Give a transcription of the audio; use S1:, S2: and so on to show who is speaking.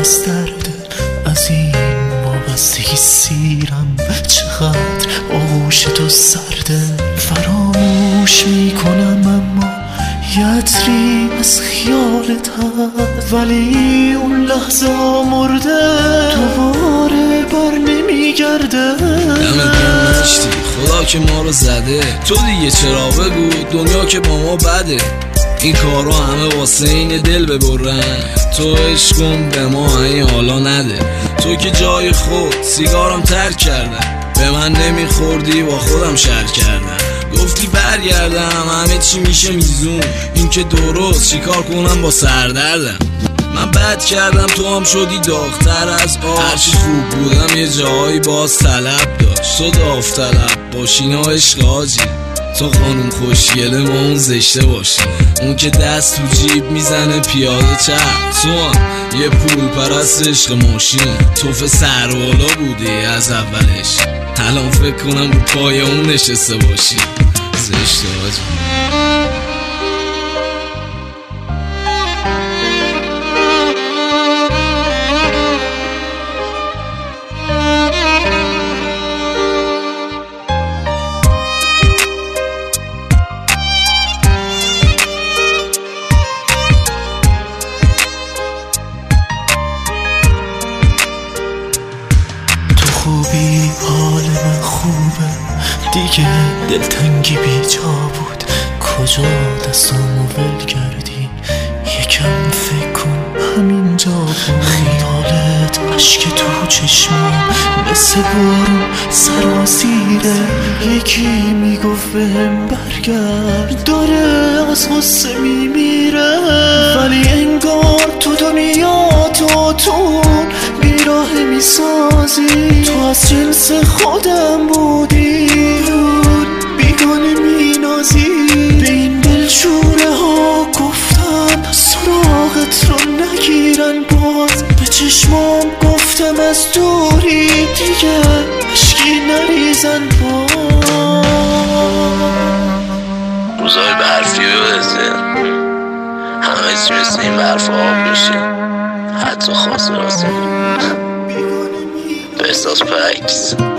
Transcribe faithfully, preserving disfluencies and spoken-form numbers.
S1: از درد از این وابستگی سیرم، چقدر آغوش تو سرده. فراموش میکنم اما یه عطری از خیالت هست، ولی اون لحظه ها مرده دوباره بر نمیگرده.
S2: دمت گرم نشتی خدا که ما رو زده، تو دیگه چرا بگو دنیا که با ما بده. این کارا همه واسه این دل ببرن، تو عشق کن به ما این حالا نده. تو که جای خود سیگارم ترک کردم، به من نمیخوردی با خودم شر کردم. گفتی برگردم همه چی میشه میزون، این که درست چیکار کنم با سردردم. من بد کردم تو هم شدی داغ‌تر از آب، هرچی خوب بودم یه جایی باز طلب داشت. تو داوطلب باشی نه عشق حاجی، تو خانوم خوشگله ما اون زشته باشی. اون که دست تو جیب میزنه پیاده چپ، تو هم یه پول پرست عشق ماشین. توف سروالا بودی از اولش، الان فکر کنم رو پای اون نشسته باشی. زشته حاجی.
S1: خوبی حال من خوبه دیگه، دلتنگی بی جا بود. کجا دستامو ول کردی یکم فکر کن همینجا بود. خیالت عشق تو چشمام مثل بارون سراسیره، یکی میگفت بهم برگرد داره از غصه میمیره. ولی انگار تو دنیا تو تو بیراه میسازی، تو از جنس خودم بودی بیگانه مینازی. به این دلشوره ها گفتم سراغت رو نگیرن، باز به چشمام گفتم از دوری دیگه عشقی نریزن. باز
S3: روزای برفی بزن همه چی مثل این برف آب میشه، حتی خاص راسه به احساس پکس.